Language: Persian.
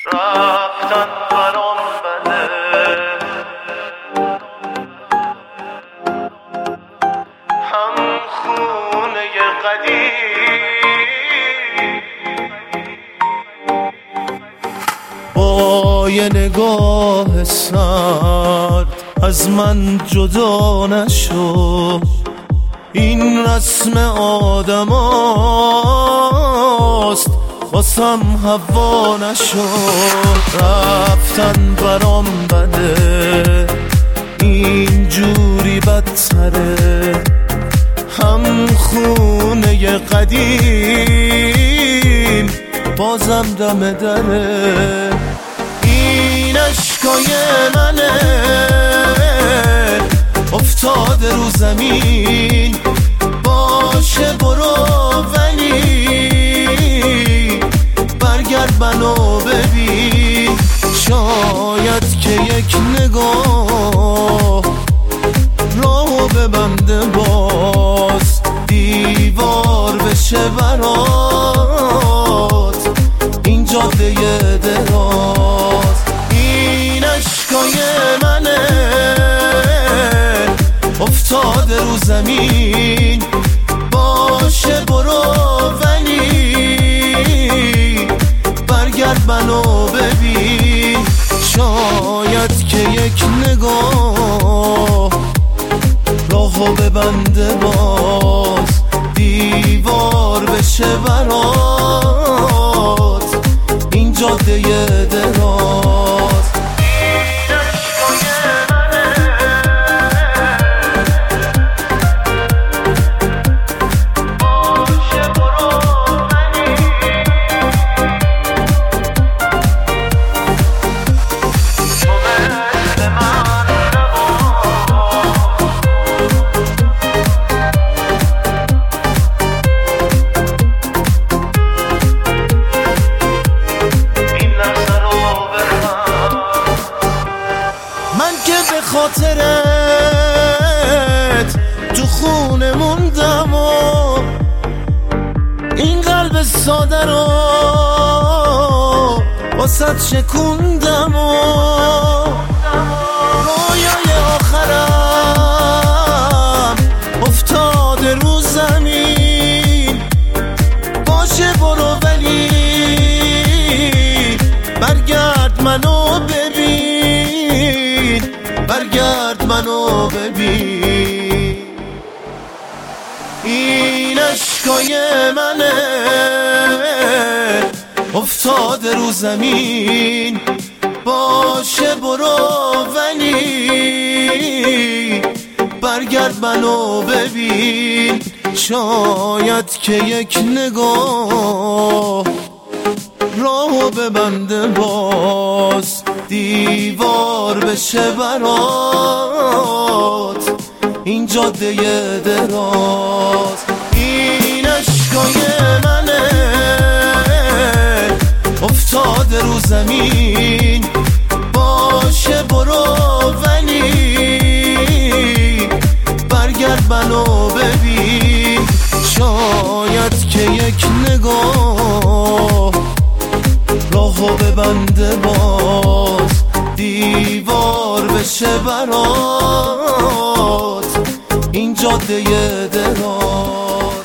رفتن برام بده، هم خونه قدیم با یه نگاه سرد از من جدا نشو. این رسم آدم هاست واسم هوا نشو. رفتن برام بده، اینجوری بدتره، هم خونه قدیم بازم دم دره. این اشکای منه افتاده رو زمین، باشه برو ولی برگرد منو ببین. شاید که یک نگاه راهو ببنده، باز دیوار بشه برات این جاده دراز. این اشکای منه افتاده رو زمین، باشه برو ولی برگرد منو ببین. شاید که یک نگاه راهو ببنده، باز دیوار بشه برات این جاده دراز. خاطرت تو خونه موندم و این قلب ساده رو واسه شکوندم و رویای آخرم افتاده رو زمین، باشه برو ولی برگرد منو ببین، برگرد منو ببین. این اشکای منه افتاده رو زمین، باشه برو ولی برگرد منو ببین. شاید که یک نگاه راهو ببنده، باز دیوار بشه برات این جاده دراز. این اشکای منه افتاده رو زمین، باشه برو ولی برگرد منو ببین. شاید که یک نگاه راهو ببنده، باز دیوار بشه برات این جاده دراز.